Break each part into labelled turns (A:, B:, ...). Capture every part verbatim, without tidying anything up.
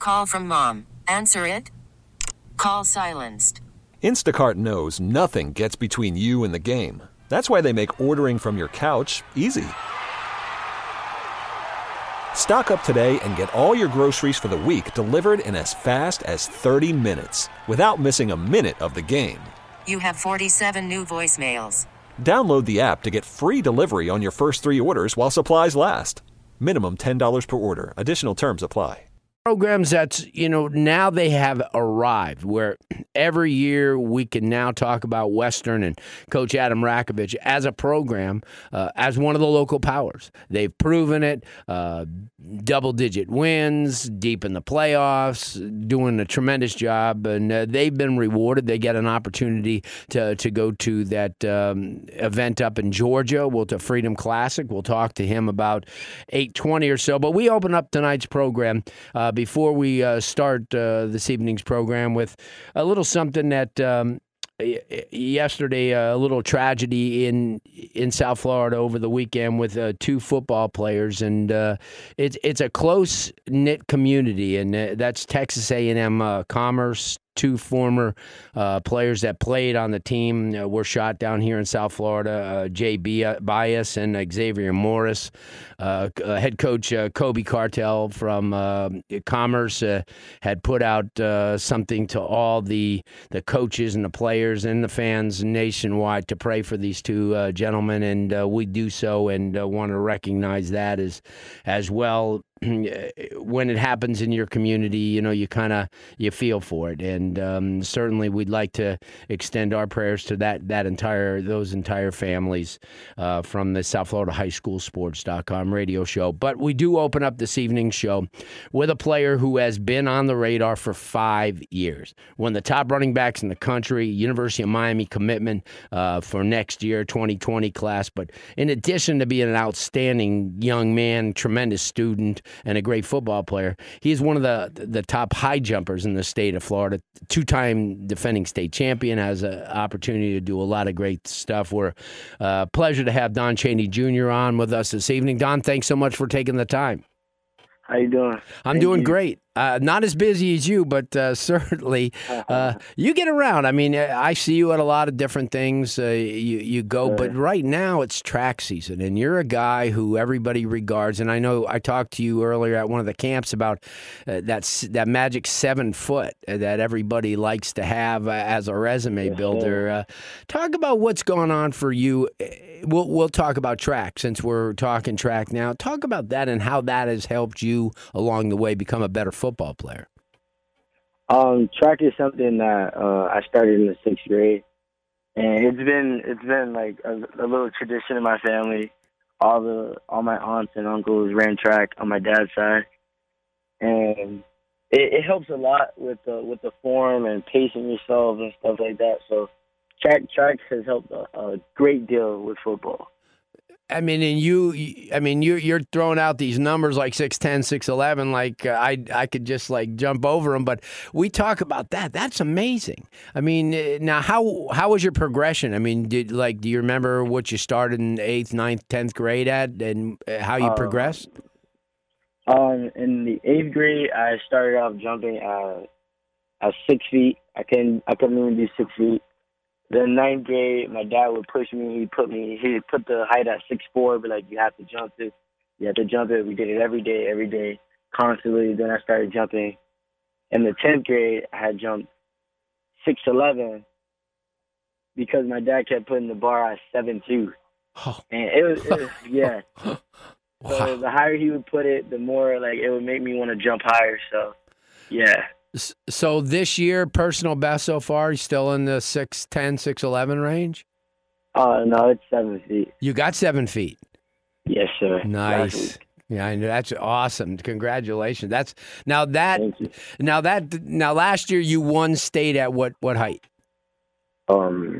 A: Call from mom. Answer it. Call silenced.
B: Instacart knows nothing gets between you and the game. That's why they make ordering from your couch easy. Stock up today and get all your groceries for the week delivered in as fast as thirty minutes without missing a minute of the game.
A: You have forty-seven new voicemails.
B: Download the app to get free delivery on your first three orders while supplies last. Minimum ten dollars per order. Additional terms apply.
C: Programs that's, you know, now they have arrived where every year we can now talk about Western and Coach Adam Rakovich as a program, uh, as one of the local powers. They've proven it, uh, double-digit wins, deep in the playoffs, doing a tremendous job, and uh, they've been rewarded. They get an opportunity to, to go to that um, event up in Georgia, we'll to Freedom Classic. We'll talk to him about eight twenty or so, but we open up tonight's program uh, before we uh, start uh, this evening's program with a little something that um, yesterday, uh, a little tragedy in in South Florida over the weekend with uh, two football players, and uh, it's it's a close knit community, and uh, that's Texas A and M uh, Commerce. Two former uh, players that played on the team uh, were shot down here in South Florida, uh, Jay Bias and Xavier Morris. Uh, uh, head coach uh, Kobe Cartel from uh, Commerce uh, had put out uh, something to all the the coaches and the players and the fans nationwide to pray for these two uh, gentlemen, and uh, we do so and uh, want to recognize that as, as well. When it happens in your community, you know, you kind of you feel for it, and um, certainly we'd like to extend our prayers to that that entire those entire families uh, from the South Florida High School Sports dot com radio show. But we do open up this evening's show with a player who has been on the radar for five years. One of the top running backs in the country, University of Miami commitment uh, for next year, twenty twenty class. But in addition to being an outstanding young man, tremendous student, and a great football player, he is one of the the top high jumpers in the state of Florida. Two-time defending state champion, has an opportunity to do a lot of great stuff. We're uh, pleasure to have Don Chaney Junior on with us this evening. Don, thanks so much for taking the time.
D: How you doing?
C: I'm
D: Thank
C: doing
D: you.
C: great. Uh, not as busy as you, but uh, certainly uh, you get around. I mean, I see you at a lot of different things. Uh, you you go,
D: Right.
C: but right now it's track season, and you're a guy who everybody regards. And I know I talked to you earlier at one of the camps about uh, that s- that magic seven foot that everybody likes to have uh, as a resume
D: Yes,
C: builder. Uh, talk about what's going on for you. Uh, We'll we'll talk about track since we're talking track now. Talk about that and how that has helped you along the way become a better football player.
D: Um, track is something that uh, I started in the sixth grade, and it's been it's been like a, a little tradition in my family. All the all my aunts and uncles ran track on my dad's side, and it, it helps a lot with the with the form and pacing yourself and stuff like that. So. Track track has helped a, a great deal with football.
C: I mean, and you, I mean, you, you're throwing out these numbers like six ten, six eleven, like uh, I, I could just like jump over them. But we talk about that. That's amazing. I mean, uh, now how how was your progression? I mean, did like do you remember what you started in eighth, ninth, tenth grade at, and uh, how you
D: Uh,
C: progressed?
D: Um, in the eighth grade, I started off jumping at, at six feet. I couldn't I couldn't even do six feet. Then ninth grade, my dad would push me. He put me. He put the height at six four, but like you have to jump it. You have to jump it. We did it every day, every day, constantly. Then I started jumping. In the tenth grade, I had jumped six eleven because my dad kept putting the bar at seven two,
C: Oh.
D: and it was, it was yeah. So
C: Wow.
D: the higher he would put it, the more like it would make me want to jump higher. So yeah.
C: S- So this year, personal best so far, you still in the six ten, six eleven range?
D: Uh, no, it's seven feet.
C: You got seven feet.
D: Yes, sir. Last
C: Nice.
D: week.
C: Yeah, I know. That's awesome. Congratulations. That's now that
D: Thank you.
C: now that now last year you won state at what what height?
D: Um,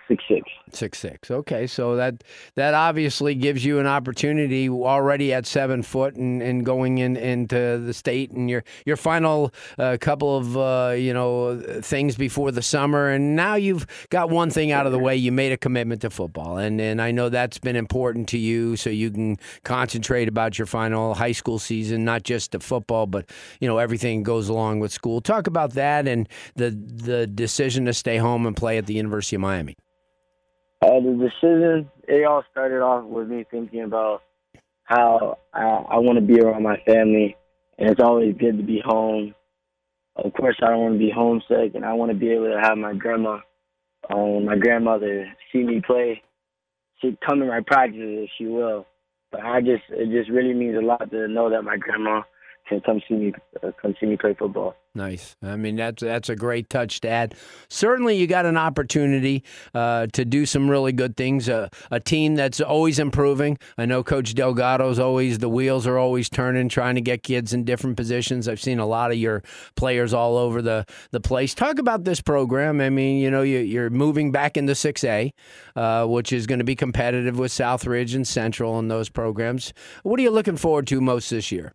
D: six six.
C: Six six. Okay, so that that obviously gives you an opportunity already at seven foot and, and going in into the state and your your final uh, couple of uh, you know things before the summer, and now you've got one thing out of the way. You made a commitment to football, and and I know that's been important to you, so you can concentrate about your final high school season, not just the football, but you know everything goes along with school. Talk about that and the the decision to stay home and play at the University of Miami.
D: Uh, the decision, it all started off with me thinking about how I, I want to be around my family, and it's always good to be home. Of course, I don't want to be homesick, and I want to be able to have my grandma, um, my grandmother, see me play. She'd come to my practices if she will, but I just it just really means a lot to know that my grandma can come see me uh, come see me play football.
C: Nice. I mean, that's that's a great touch, Dad. Certainly, you got an opportunity uh, to do some really good things. Uh, a team that's always improving. I know Coach Delgado's always, the wheels are always turning, trying to get kids in different positions. I've seen a lot of your players all over the, the place. Talk about this program. I mean, you know, you, you're moving back into six A, uh, which is going to be competitive with Southridge and Central and those programs. What are you looking forward to most this year?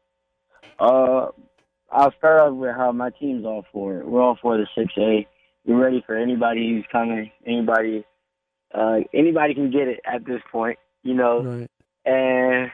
D: Uh, I'll start off with how my team's all for it. We're all for the six A. We're ready for anybody who's coming. Anybody, uh, anybody can get it at this point, you know.
C: Right.
D: And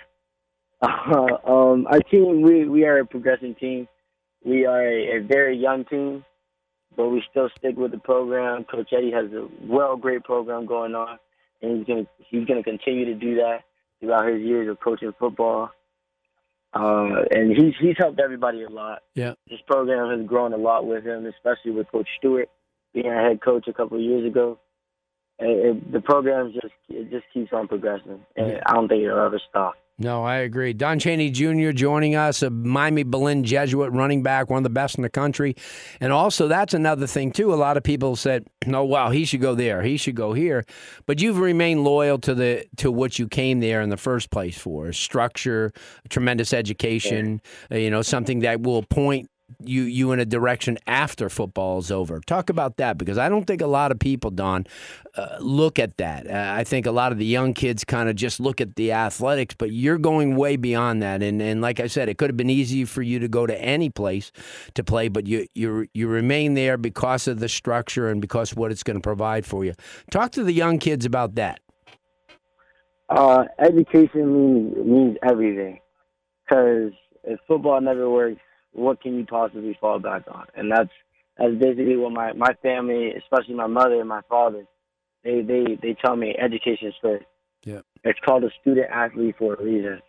D: uh, um, our team, we we are a progressing team. We are a, a very young team, but we still stick with the program. Coach Eddie has a well, great program going on, and he's gonna he's gonna continue to do that throughout his years of coaching football. Uh, and he's he's helped everybody a lot.
C: Yeah,
D: this program has grown a lot with him, especially with Coach Stewart being our head coach a couple of years ago. And it, the program just it just keeps on progressing, and yeah. I don't think it'll ever stop.
C: No, I agree. Don Chaney Junior joining us, a Miami Berlin Jesuit running back, one of the best in the country. And also, that's another thing, too. A lot of people said, no, wow, he should go there. He should go here. But you've remained loyal to the to what you came there in the first place for, structure, tremendous education, yeah. you know, something that will point you you in a direction after football is over. Talk about that, because I don't think a lot of people, Don, uh, look at that. Uh, I think a lot of the young kids kind of just look at the athletics, but you're going way beyond that. And and like I said, it could have been easy for you to go to any place to play, but you you you remain there because of the structure and because of what it's going to provide for you. Talk to the young kids about that.
D: Uh, education means means everything, because if football never works, what can you possibly fall back on? And that's that's basically what my, my family, especially my mother and my father, they they, they tell me education is first.
C: Yeah.
D: It's called a student athlete for a reason.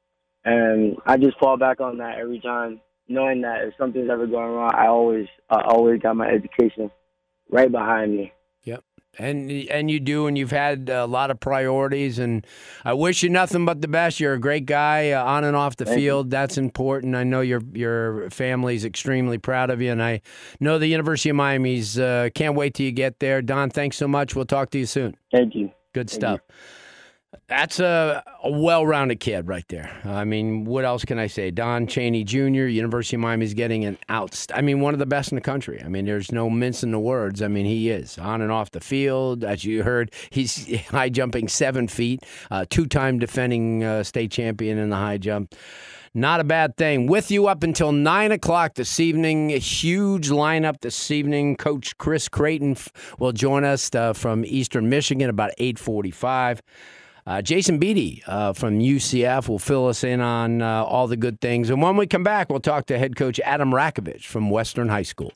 D: And I just fall back on that every time, knowing that if something's ever going wrong, I always I always got my education right behind me.
C: Yep. And and you do, and you've had a lot of priorities, and I wish you nothing but the best. You're a great guy uh, on and off the
D: Thank
C: field.
D: you.
C: That's important. I know your your family's extremely proud of you, and I know the University of Miami's uh, can't wait till you get there. Don, thanks so much. We'll talk to you soon.
D: Thank you.
C: Good
D: Thank
C: stuff.
D: You.
C: That's a, a well-rounded kid right there. I mean, what else can I say? Don Chaney Junior, University of Miami is getting an out. I mean, one of the best in the country. I mean, there's no mincing the words. I mean, he is on and off the field. As you heard, he's high jumping seven feet, uh, two-time defending uh, state champion in the high jump. Not a bad thing. With you up until nine o'clock this evening. A huge lineup this evening. Coach Chris Creighton will join us uh, from Eastern Michigan about eight forty-five. Uh, Jason Beatty uh, from U C F will fill us in on uh, all the good things. And when we come back, we'll talk to head coach Adam Rakovich from Western High School.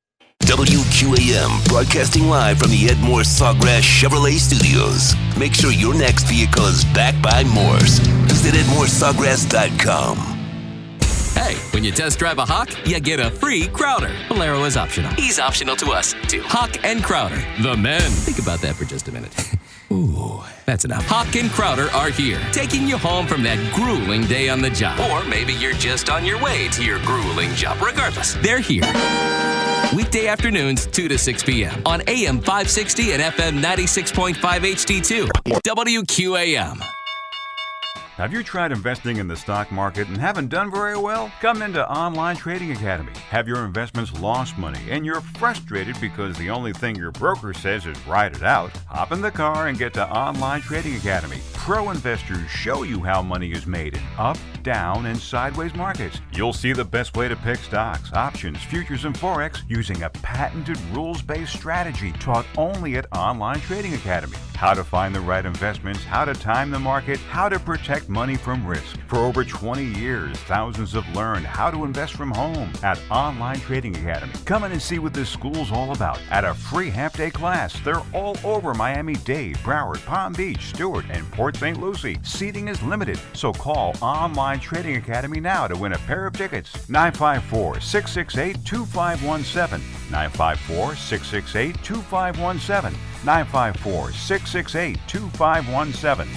E: W Q A M, broadcasting live from the Edmore Sawgrass Chevrolet Studios. Make sure your next vehicle is backed by Morse. Visit edmore sawgrass dot com.
F: Hey, when you test drive a Hawk, you get a free Crowder. Bolero is optional. He's optional to us, too. Hawk and Crowder, the men. Think about that for just a minute. Ooh, that's enough. Hawk and Crowder are here, taking you home from that grueling day on the job. Or maybe you're just on your way to your grueling job. Regardless, they're here. Weekday afternoons, two to six p.m. on A M five sixty and F M ninety-six point five H D two. W Q A M.
G: Have you tried investing in the stock market and haven't done very well? Come into Online Trading Academy. Have your investments lost money and you're frustrated because the only thing your broker says is ride it out? Hop in the car and get to Online Trading Academy. Pro investors show you how money is made in up, down, and sideways markets. You'll see the best way to pick stocks, options, futures, and Forex using a patented rules-based strategy taught only at Online Trading Academy. How to find the right investments, how to time the market, how to protect money from risk. For over twenty years, thousands have learned how to invest from home at Online Trading Academy. Come in and see what this school's all about at a free half-day class. They're all over Miami-Dade, Broward, Palm Beach, Stewart, and Port Saint Lucie. Seating is limited, so call Online Trading Academy now to win a pair of tickets. nine five four, six six eight, two five one seven. nine five four, six six eight, two five one seven. nine five four, six six eight, two five one seven.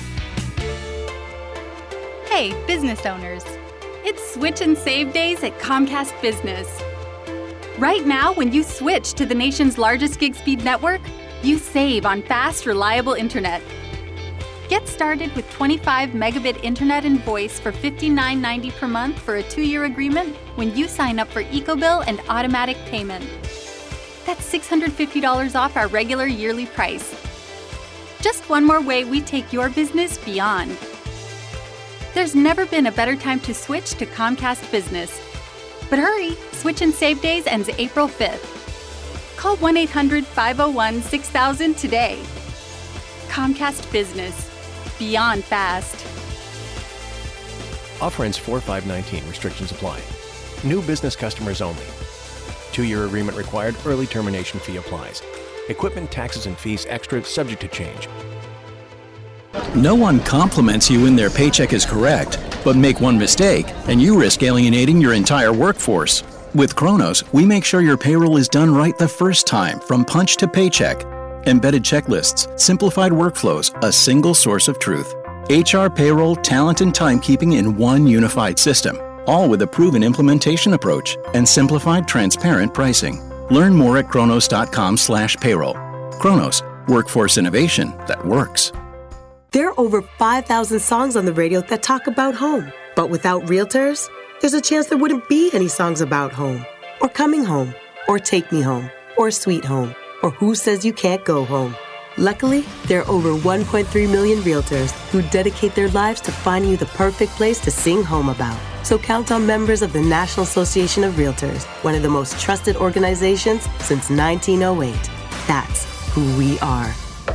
H: Hey, business owners. It's Switch and Save days at Comcast Business. Right now, when you switch to the nation's largest gig speed network, you save on fast, reliable internet. Get started with twenty-five megabit internet and voice for fifty-nine ninety per month for a two-year agreement when you sign up for EcoBill and automatic payment. That's six hundred fifty dollars off our regular yearly price. Just one more way we take your business beyond. There's never been a better time to switch to Comcast Business. But hurry, Switch and Save Days ends April fifth. Call one eight hundred, five oh one, six thousand today. Comcast Business. Beyond fast.
I: Offer ends four five nineteen. Restrictions apply. New business customers only. Two-year agreement required. Early termination fee applies. Equipment, taxes, and fees extra, subject to change.
J: No one compliments you when their paycheck is correct, but make one mistake, and you risk alienating your entire workforce. With Kronos, we make sure your payroll is done right the first time, from punch to paycheck. Embedded checklists, simplified workflows, a single source of truth. H R, payroll, talent, and timekeeping in one unified system, all with a proven implementation approach and simplified, transparent pricing. Learn more at kronos.com slash payroll. Kronos, workforce innovation that works.
K: There are over five thousand songs on the radio that talk about home. But without realtors, there's a chance there wouldn't be any songs about home, or coming home, or take me home, or sweet home, or who says you can't go home. Luckily, there are over one point three million realtors who dedicate their lives to finding you the perfect place to sing home about. So count on members of the National Association of Realtors, one of the most trusted organizations since nineteen oh eight. That's who we are.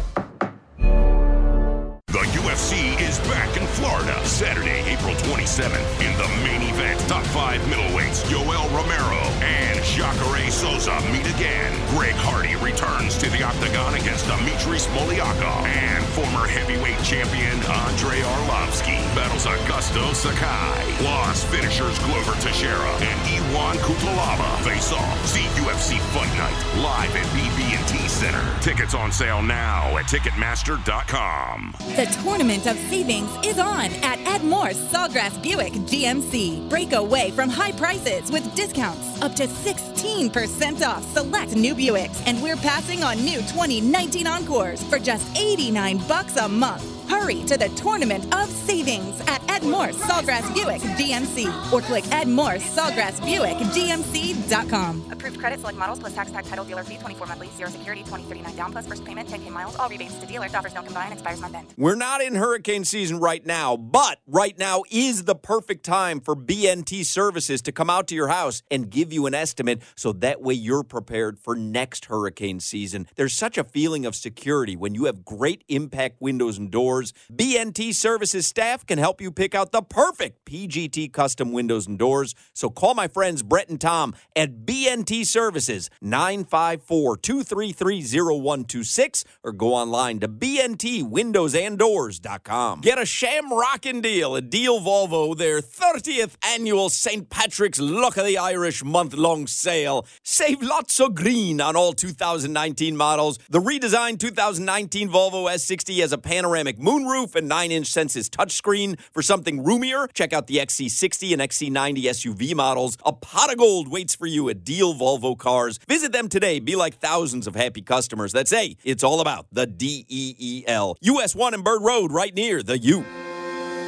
L: The U F C is back in Florida, Saturday, April twenty-seventh. In the main event, top five middleweights Yoel Romero and Jacare Souza meet again. Greg Hardy returns to the octagon against Dimitri Smoliakov. And former heavyweight champion Andrei Arlovsky battles Augusto Sakai. Plus, finishers Glover Teixeira and Iwan Kutalaba face off. See U F C Fight Night live at B B and T Center. Tickets on sale now at Ticketmaster dot com.
M: The Tournament of Savings is on at Ed Moore's Sawgrass Buick G M C. Break away from high prices with discounts up to sixteen percent off select new Buicks. And we're passing on new twenty nineteen Encores for just eighty-nine bucks a month. Hurry to the Tournament of Savings at Ed Moore's Sawgrass Buick G M C or click Ed Moore's Sawgrass Buick G M C dot com.
N: Approved credit, select models plus tax, tax, title, dealer fee, twenty-four monthly, zero security, twenty thirty-nine down plus first payment, ten K miles, all rebates to dealer. Offers don't combine, expires month end.
O: We're not in hurricane season right now, but right now is the perfect time for B N T Services to come out to your house and give you an estimate so that way you're prepared for next hurricane season. There's such a feeling of security when you have great impact windows and doors. B N T Services staff can help you pick out the perfect P G T custom windows and doors. So call my friends Brett and Tom at B N T Services, nine five four, two three three, zero one two six, or go online to B N T windows and doors dot com. Get a shamrockin' deal at Deal Volvo, their thirtieth annual Saint Patrick's Luck of the Irish month-long sale. Save lots of green on all two thousand nineteen models. The redesigned two thousand nineteen Volvo S sixty has a panoramic moonroof and nine inch Sensus touchscreen. For something roomier, check out the X C sixty and X C ninety S U V models. A pot of gold waits for you at Deal Volvo Cars. Visit them today. Be like thousands of happy customers that say it's all about the D E E L. U S one and Bird Road, right near the U.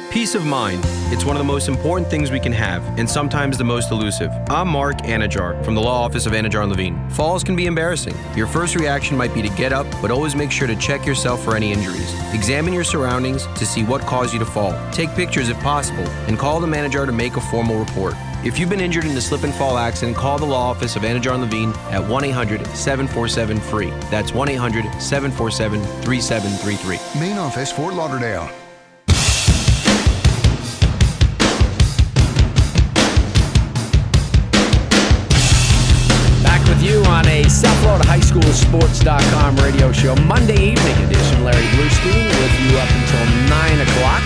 P: Peace of mind. It's one of the most important things we can have, and sometimes the most elusive. I'm Mark Anajar from the Law Office of Anajar and Levine. Falls can be embarrassing. Your first reaction might be to get up, but always make sure to check yourself for any injuries. Examine your surroundings to see what caused you to fall. Take pictures if possible, and call the manager to make a formal report. If you've been injured in a slip and fall accident, call the Law Office of Anajar and Levine at one eight hundred seven four seven free. That's one eight hundred seven four seven three seven three three.
Q: Main office, Fort Lauderdale.
C: You on a South Florida High School Sports dot com radio show, Monday evening edition. Larry Bluestein with you up until nine o'clock.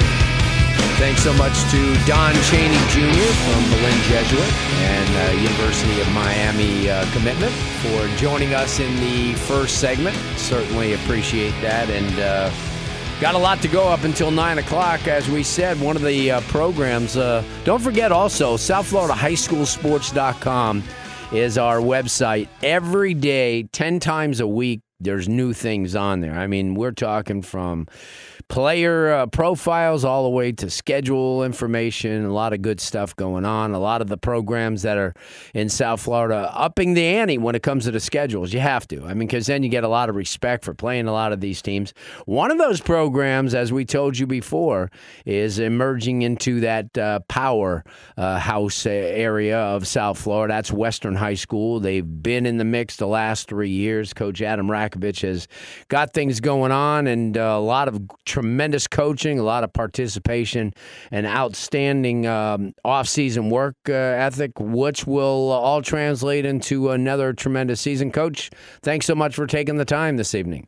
C: Thanks so much to Don Chaney Junior from Berlin Jesuit and uh, University of Miami uh, commitment for joining us in the first segment. Certainly appreciate that, and uh, got a lot to go up until nine o'clock. As we said, one of the uh, programs, uh, don't forget also, South Florida High School Sports dot com is our website. Every day, ten times a week, there's new things on there. I mean, we're talking from player uh, profiles all the way to schedule information, a lot of good stuff going on. A lot of the programs that are in South Florida upping the ante when it comes to the schedules. You have to. I mean, because then you get a lot of respect for playing a lot of these teams. One of those programs, as we told you before, is emerging into that uh, power uh, house area of South Florida. That's Western High School. They've been in the mix the last three years. Coach Adam Rakovich has got things going on, and uh, a lot of tremendous coaching, a lot of participation, and outstanding um, off-season work uh, ethic, which will all translate into another tremendous season. Coach, thanks so much for taking the time this evening.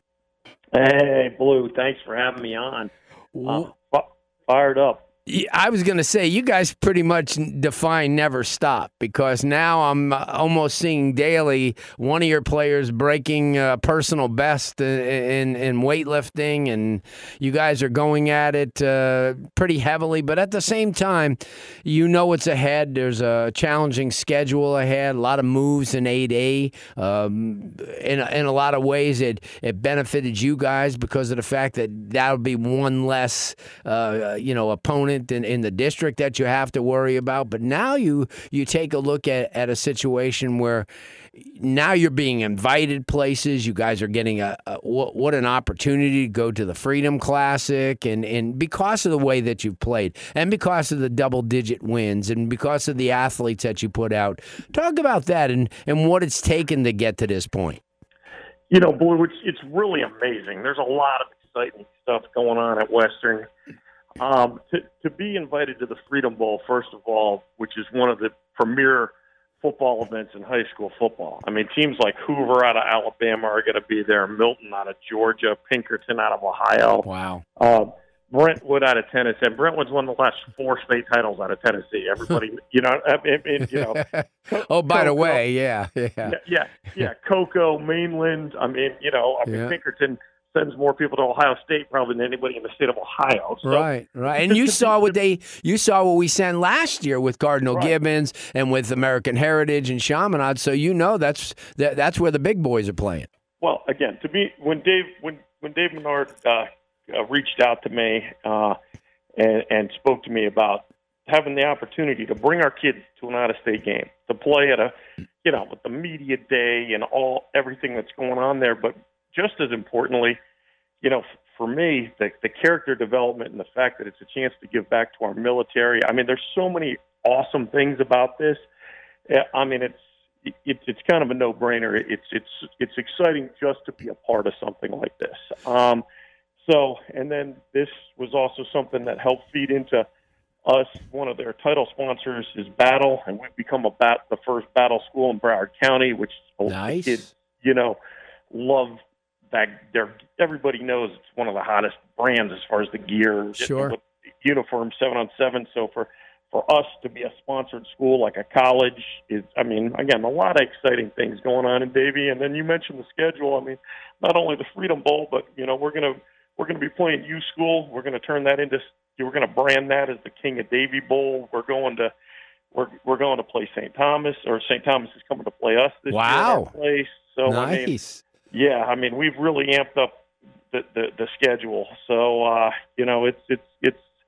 R: Hey, Blue, thanks for having me on. Uh, f- fired up.
C: I was going to say, you guys pretty much define never stop, because now I'm almost seeing daily one of your players breaking uh, personal best in, in weightlifting, and you guys are going at it uh, pretty heavily. But at the same time, you know what's ahead. There's a challenging schedule ahead, a lot of moves in eight A. Um, in, in a lot of ways, it, it benefited you guys because of the fact that that would be one less, uh, you know, opponent In, in the district that you have to worry about. But now you you take a look at, at a situation where now you're being invited places. You guys are getting a, a what, what an opportunity to go to the Freedom Classic, and, and because of the way that you've played, and because of the double-digit wins, and because of the athletes that you put out. Talk about that and, and what it's taken to get to this point.
R: You know, Blue, it's, it's really amazing. There's a lot of exciting stuff going on at Western. Um, to, to be invited to the Freedom Bowl, first of all, which is one of the premier football events in high school football. I mean, teams like Hoover out of Alabama are going to be there, Milton out of Georgia, Pinkerton out of Ohio.
C: Wow.
R: Uh, Brentwood out of Tennessee. And Brentwood's won the last four state titles out of Tennessee. Everybody, you know, I mean, you know.
C: oh, by
R: Cocoa,
C: the way, yeah, yeah,
R: yeah, yeah, yeah. Cocoa, Mainland. I mean, you know, I mean, yeah. Pinkerton sends more people to Ohio State probably than anybody in the state of Ohio. So,
C: right, right. And you saw what they, you saw what we sent last year with Cardinal
R: right.
C: Gibbons and with American Heritage and Chaminade. So you know that's that, that's where the big boys are playing.
R: Well, again, to me, when Dave when when Dave Menard uh, uh, reached out to me uh, and, and spoke to me about having the opportunity to bring our kids to an out-of-state game, to play at a, you know, with the media day and all everything that's going on there, but just as importantly, you know, for me, the, the character development and the fact that it's a chance to give back to our military. I mean, there's so many awesome things about this. I mean, it's it, it's kind of a no-brainer. It's it's it's exciting just to be a part of something like this. Um, so, and then this was also something that helped feed into us. One of their title sponsors is Battle, and we've become a bat the first Battle school in Broward County, which
C: nice.
R: kids, you know, love. That they're, everybody knows it's one of the hottest brands as far as the gear,
C: sure.
R: with uniform seven on seven. So for, for us to be a sponsored school like a college is, I mean, again, a lot of exciting things going on in Davie. And then you mentioned the schedule. I mean, not only the Freedom Bowl, but you know, we're gonna we're gonna be playing U School. We're gonna turn that into, we're gonna brand that as the King of Davie Bowl. We're going to we're we're going to play Saint Thomas, or Saint Thomas is coming to play us this
C: wow.
R: year at our place. So
C: nice.
R: I mean, yeah, I mean, we've really amped up the, the, the schedule. So, uh, you know, it's it's it's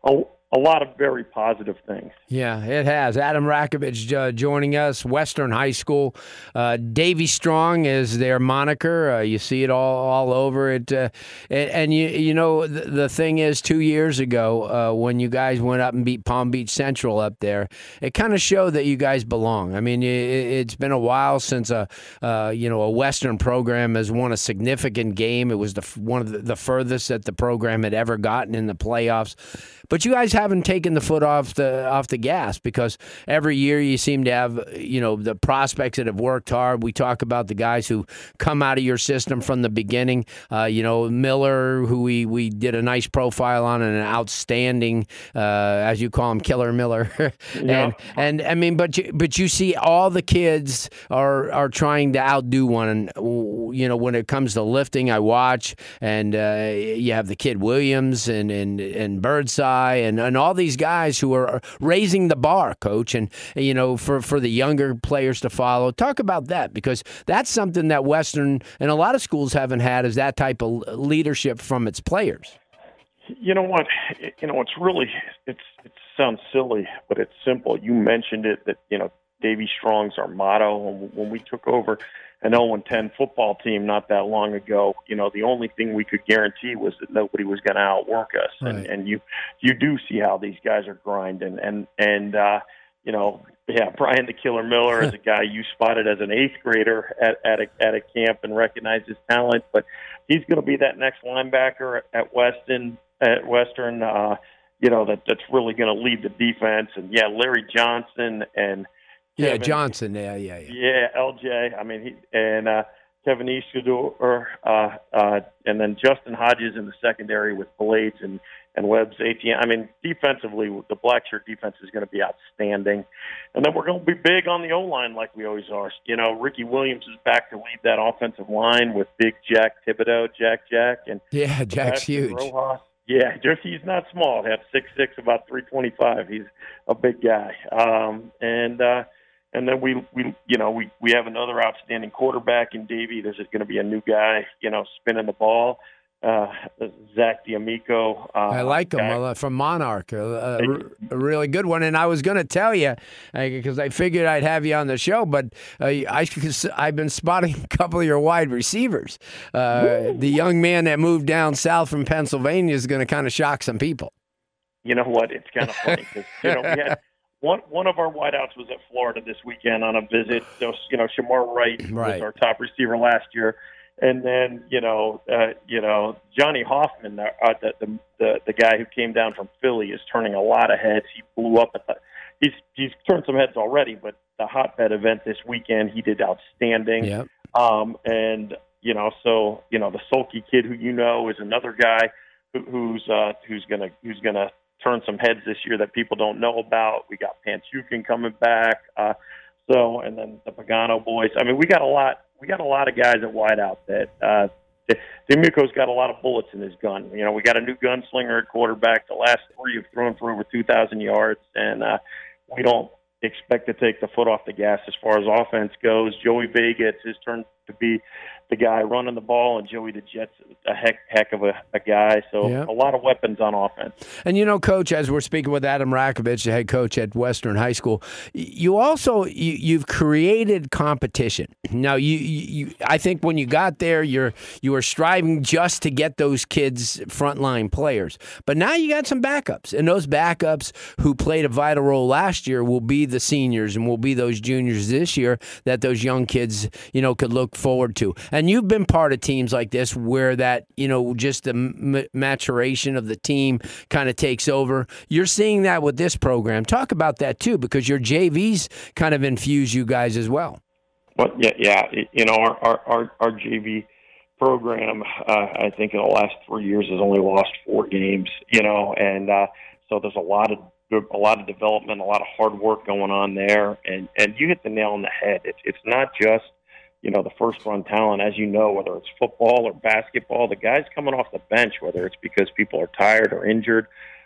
R: a, a lot of very positive things.
C: Yeah, it has. Adam Rakovich uh, joining us, Western High School. Uh, Davy Strong is their moniker. Uh, you see it all, all over it. Uh, and, and you you know, the, the thing is, two years ago, uh, when you guys went up and beat Palm Beach Central up there, it kind of showed that you guys belong. I mean, it, it's been a while since a uh, you know a Western program has won a significant game. It was the one of the, the furthest that the program had ever gotten in the playoffs. But you guys haven't taken the foot off the off the gas, because every year you seem to have, you know, the prospects that have worked hard. We talk about the guys who come out of your system from the beginning. Uh, you know, Miller, who we, we did a nice profile on, and an outstanding, uh, as you call him, Killer Miller. and
R: Yeah.
C: and I mean, but you, but you see all the kids are are trying to outdo one. And you know, when it comes to lifting, I watch, and uh, you have the kid Williams and and and Birdseye. And, and all these guys who are raising the bar, Coach, and, you know, for, for the younger players to follow. Talk about that, because that's something that Western and a lot of schools haven't had, is that type of leadership from its players.
R: You know what? You know, it's really, it's it sounds silly, but it's simple. You mentioned it, that, you know, Davy Strong's our motto. When, when we took over an oh and ten football team not that long ago, you know, the only thing we could guarantee was that nobody was going to outwork us.
C: Right.
R: And, and you you do see how these guys are grinding. And, and uh, you know, yeah, Brian the Killer Miller is a guy you spotted as an eighth grader at, at, a, at a camp and recognized his talent. But he's going to be that next linebacker at Weston, at Western, uh, you know, that, that's really going to lead the defense. And, yeah, Larry Johnson and
C: Yeah,
R: Kevin,
C: Johnson. Yeah, yeah, yeah.
R: Yeah, L J. I mean, he and uh, Kevin Eastador, uh, uh, and then Justin Hodges in the secondary with Blades and and Webb's A T M. I mean, defensively, the black shirt defense is going to be outstanding, and then we're going to be big on the O line like we always are. You know, Ricky Williams is back to lead that offensive line with Big Jack Thibodeau, Jack Jack, and
C: yeah, Jack's huge.
R: Rojas. Yeah, just he's not small. At six six, about three twenty five. He's a big guy, um, and. Uh, And then we, we, you know, we, we have another outstanding quarterback in Davey. There's going to be a new guy, you know, spinning the ball, uh, Zach D'Amico. Uh,
C: I like him uh, from Monarch, a, a, a really good one. And I was going to tell you, because I figured I'd have you on the show, but uh, I, I've been spotting a couple of your wide receivers. Uh, the young man that moved down south from Pennsylvania is going to kind of shock some people.
R: You know what? It's kind of funny because, you know, we had – One one of our wideouts was at Florida this weekend on a visit. So, you know, Shamar Wright
C: right.
R: was our top receiver last year, and then you know, uh, you know, Johnny Hoffman, uh, the, the the the guy who came down from Philly, is turning a lot of heads. He blew up at the. He's he's turned some heads already, but the hotbed event this weekend, he did outstanding.
C: Yep.
R: Um, and you know, so you know, the sulky kid who you know is another guy who, who's uh, who's gonna who's gonna. turn some heads this year that people don't know about. We got Panchukin coming back, uh, so and then the Pagano boys. I mean, we got a lot. We got a lot of guys at wideout that uh, D'Amico's got a lot of bullets in his gun. You know, we got a new gunslinger at quarterback. The last three have thrown for over two thousand yards, and uh, we don't expect to take the foot off the gas as far as offense goes. Joey Vega, it's his turn to be the guy running the ball, and Joey the Jet's a heck heck of a, a guy. So
C: yeah.
R: a lot of weapons on offense.
C: And, you know, Coach, as we're speaking with Adam Rakovich, the head coach at Western High School, you also, you, you've created competition. Now, you, you, I think when you got there, you're you were striving just to get those kids frontline players. But now you got some backups, and those backups who played a vital role last year will be the seniors and will be those juniors this year that those young kids, you know, could look forward to. And you've been part of teams like this where that, you know, just the m- maturation of the team kind of takes over. You're seeing that with this program. Talk about that, too, because your J Vs kind of infuse you guys as well.
R: Well, yeah, yeah. You know, our our, our, our J V program, uh, I think in the last three years has only lost four games, you know, and uh, so there's a lot of a lot of development, a lot of hard work going on there. And, and you hit the nail on the head. It's, it's not just, you know, the first-run talent, as you know, whether it's football or basketball, the guys coming off the bench, whether it's because people are tired or injured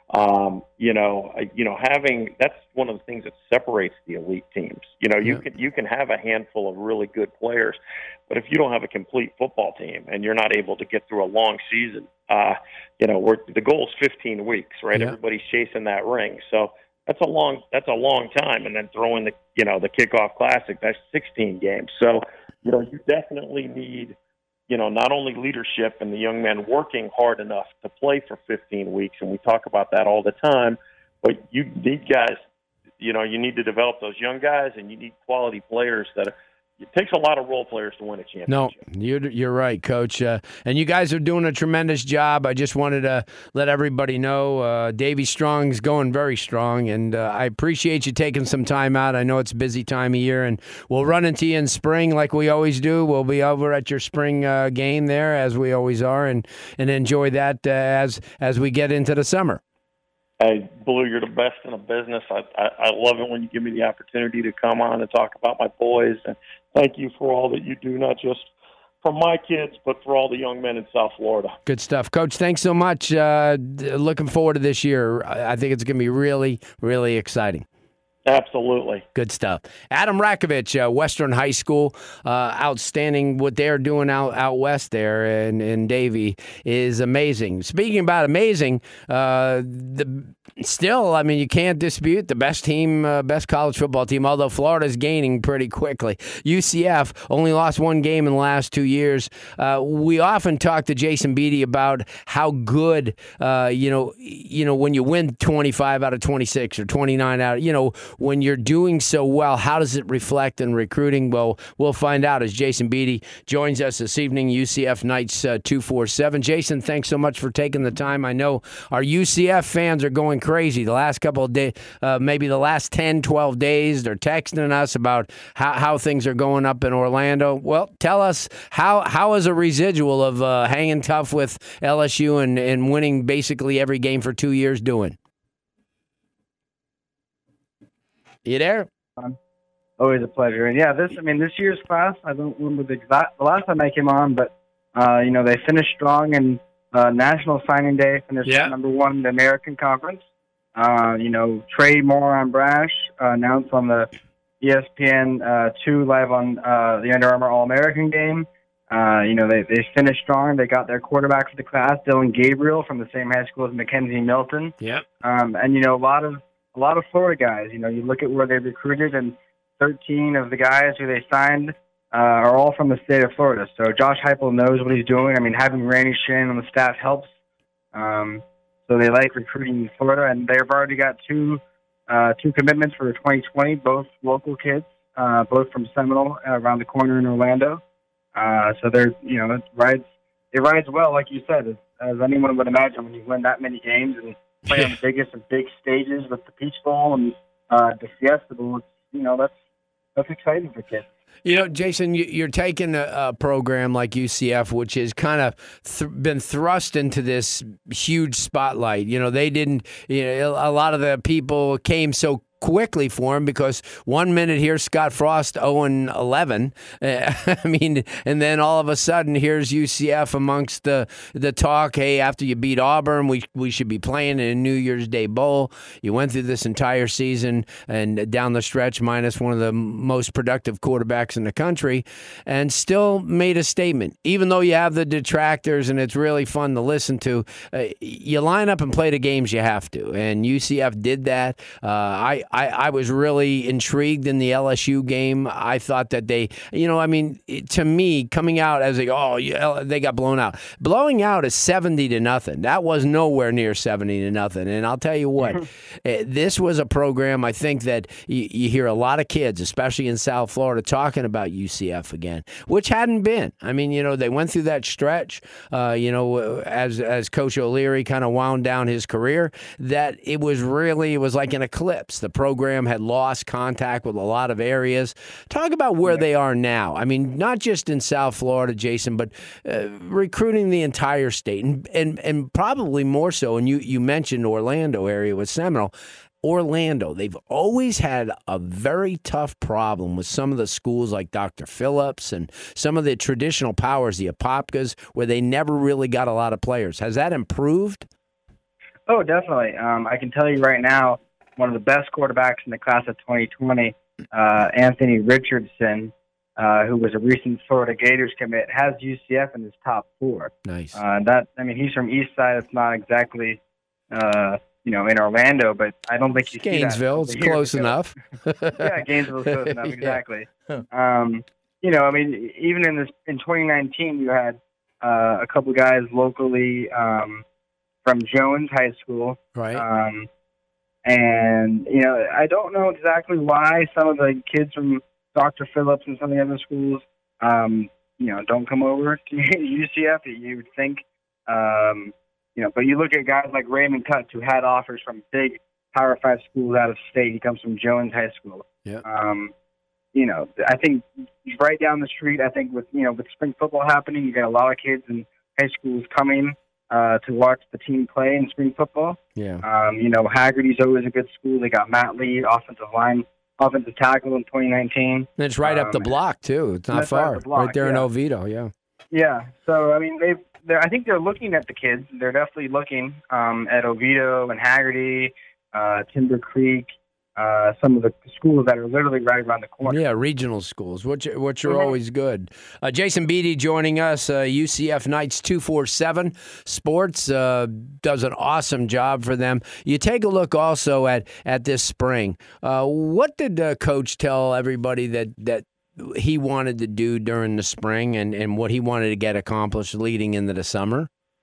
R: Um, you know, uh, you know, having that's one of the things that separates the elite teams. You know, you
C: Yeah.
R: can you can have a handful of really good players, but if you don't have a complete football team and you're not able to get through a long season, uh, you know, we're, the goal is fifteen weeks, right?
C: Yeah.
R: Everybody's chasing that ring, so that's a long that's a long time. And then throwing the you know the kickoff classic, that's sixteen games. So you know, you definitely need. You know, not only leadership and the young men working hard enough to play for fifteen weeks, and we talk about that all the time, but you need guys, you know, you need to develop those young guys, and you need quality players that are, it takes a lot of role players to win a championship.
C: No, you're, you're right, Coach. Uh, and you guys are doing a tremendous job. I just wanted to let everybody know uh, Davey Strong's going very strong, and uh, I appreciate you taking some time out. I know it's a busy time of year, and we'll run into you in spring like we always do. We'll be over at your spring uh, game there, as we always are, and, and enjoy that uh, as as we get into the summer.
R: Hey, Blue, you're the best in the business. I, I, I love it when you give me the opportunity to come on and talk about my boys. And thank you for all that you do, not just for my kids, but for all the young men in South Florida.
C: Good stuff. Coach, thanks so much. Uh, looking forward to this year. I think it's going to be really, really exciting.
R: Absolutely.
C: Good stuff. Adam Rakovich, uh, Western High School, uh, outstanding what they're doing out, out west there in, in Davie is amazing. Speaking about amazing, uh, the still, I mean, you can't dispute the best team, uh, best college football team, although Florida's gaining pretty quickly. U C F only lost one game in the last two years. Uh, we often talk to Jason Beatty about how good, uh, you know, you know, when you win twenty-five out of twenty-six or twenty-nine out, you know, when you're doing so well, how does it reflect in recruiting? Well, we'll find out as Jason Beatty joins us this evening, U C F Nights uh, two forty-seven. Jason, thanks so much for taking the time. I know our U C F fans are going crazy the last couple of days, uh, maybe the last ten, twelve days. They're texting us about how, how things are going up in Orlando. Well, tell us, how how is a residual of uh, hanging tough with L S U and, and winning basically every game for two years doing? You there?
S: Um, always a pleasure. And yeah, this, I mean, this year's class, I don't remember the exact, the last time I came on, but, uh, you know, they finished strong in uh, National Signing Day, finished
C: yeah.
S: number one in the American Conference. Uh, you know, Trey Moore Brash uh, announced on the E S P N uh, two live on uh, the Under Armour All-American game. Uh, you know, they, they finished strong. They got their quarterback for the class, Dylan Gabriel, from the same high school as Mackenzie Milton.
C: Yep.
S: Um, and, you know, a lot of a lot of Florida guys. You know, you look at where they recruited, and thirteen of the guys who they signed uh, are all from the state of Florida. So Josh Heupel knows what he's doing. I mean, having Randy Shannon on the staff helps. Um, so they like recruiting in Florida, and they've already got two uh, two commitments for twenty twenty, both local kids, uh, both from Seminole, uh, around the corner in Orlando. Uh, so they're, you know, it rides it rides well, like you said, as, as anyone would imagine when you win that many games and play on the biggest of big stages with the Peach Bowl and uh, the Fiesta Bowl. It's, you know, that's that's exciting for kids.
C: You know, Jason, you're taking a, a program like U C F, which has kind of th- been thrust into this huge spotlight. You know, they didn't, you know, a lot of the people came so quickly for him because one minute here's Scott Frost oh and eleven. Uh, I mean, and then all of a sudden here's U C F amongst the the talk. Hey, after you beat Auburn, we we should be playing in a New Year's Day Bowl. You went through this entire season and down the stretch minus one of the most productive quarterbacks in the country, and still made a statement. Even though you have the detractors and it's really fun to listen to, uh, you line up and play the games you have to, and U C F did that. Uh, I. I, I was really intrigued in the L S U game. I thought that they, you know, I mean, to me, coming out as a, oh, yeah, they got blown out. Blowing out is seventy to nothing. That was nowhere near seventy to nothing. And I'll tell you what, this was a program, I think that you, you hear a lot of kids, especially in South Florida, talking about U C F again, which hadn't been. I mean, you know, they went through that stretch, uh, you know, as, as Coach O'Leary kind of wound down his career, that it was really, it was like an eclipse. The program had lost contact with a lot of areas. Talk about where they are now. I mean, not just in South Florida, Jason, but uh, recruiting the entire state, and, and and probably more so. And you, you mentioned Orlando area with Seminole. Orlando, they've always had a very tough problem with some of the schools like Doctor Phillips and some of the traditional powers, the Apopkas, where they never really got a lot of players. Has that improved?
S: Oh, definitely. Um, I can tell you right now, one of the best quarterbacks in the class of twenty twenty, uh, Anthony Richardson, uh, who was a recent Florida Gators commit, has U C F in his top four.
C: Nice.
S: Uh, that I mean, he's from East Side. It's not exactly, uh, you know, in Orlando, but I don't think you
C: Gainesville,
S: see that.
C: it's close enough.
S: Yeah, Gainesville's close enough,
C: Yeah.
S: exactly. Um, you know, I mean, even in this in twenty nineteen, you had uh, a couple guys locally um, from Jones High School,
C: right?
S: Um, and you know, I don't know exactly why some of the kids from Doctor Phillips and some of the other schools, um, you know, don't come over to U C F. You would think, um, you know, but you look at guys like Raymond Cutts, who had offers from big Power Five schools out of state. He comes from Jones High School.
C: Yeah.
S: Um, you know, I think right down the street, I think with, you know, with spring football happening, you got a lot of kids in high schools coming uh, to watch the team play in spring football.
C: Yeah.
S: Um, you know, Haggerty's always a good school. They got Matt Lee, offensive line, offensive tackle in twenty nineteen.
C: And it's right up the
S: Um,
C: block, too. It's not
S: that's right up
C: far.
S: the block,
C: right there in
S: yeah.
C: Oviedo, yeah.
S: Yeah. So, I mean, they've, they're, I think they're looking at the kids. They're definitely looking um, at Oviedo and Haggerty, uh, Timber Creek, uh, some of the schools that are literally right around the corner.
C: Yeah, regional schools, which which are
S: Mhm.
C: always good. Uh, Jason Beatty joining us, uh, U C F Knights two forty-seven Sports, uh, does an awesome job for them. You take a look also at, at this spring. Uh, what did uh, Coach tell everybody that, that he wanted to do during the spring and, and what he wanted to get accomplished leading into the summer?